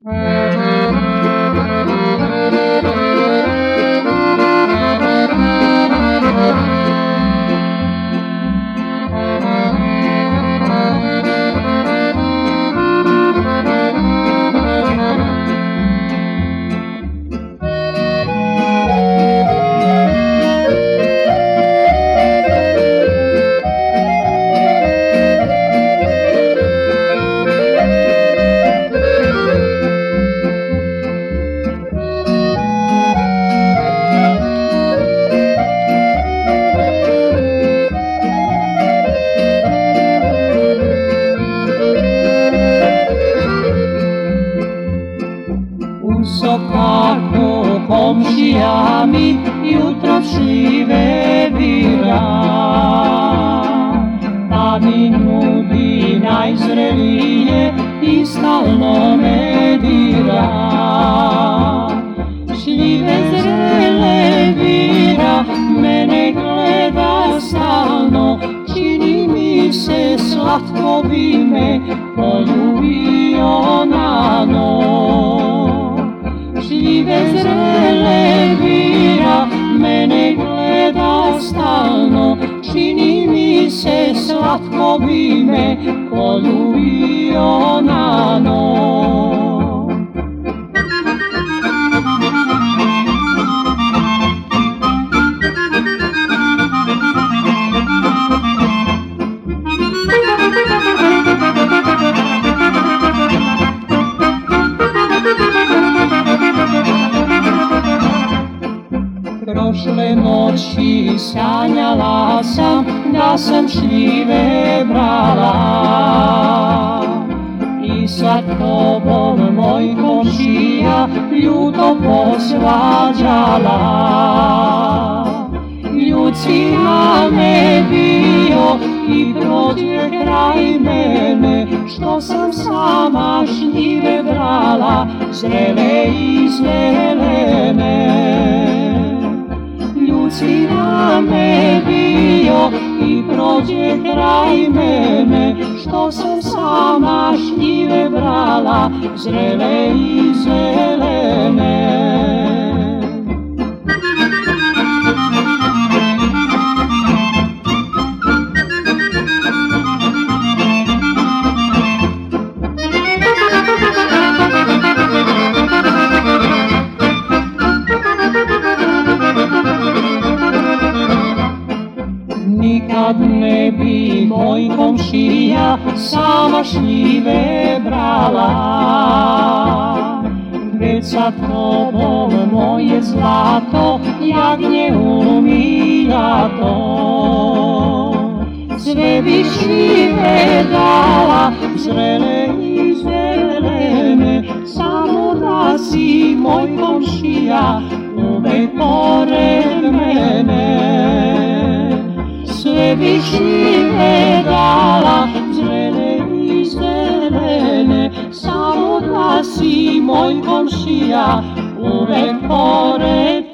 Kako komšija mi jutro šljive bira, pa mi nudi najzrelije i stalno me dira. Šljive zrele bira, mene gleda stalno, čini mi se slatko bi me poljubio na noć. Šljive zrele bira, mene gleda stalno, čini mi se slatko bi me poljubio na noć. Prošle noći sanjala sam da sam šljive brala i sa tobom moj komšija ljuto posvađala. Ljudsima me bio i prođe kraj mene, što sam sama šljive brala, zrele i zelene. Ljudsima me bio i prođe kraj mene, što sam sama šljive brala, zrele i zelene. Nikad ne bi moj komšija sama šljive brala, već sa tobom moje zlato, jagnje umiljato. Sve bi šljive dala, zrele i zelene, samo da si moj komšija uvek pored mene. Sve bi šljive dala, zrele i zelene, samo da si moj komšija uvek pored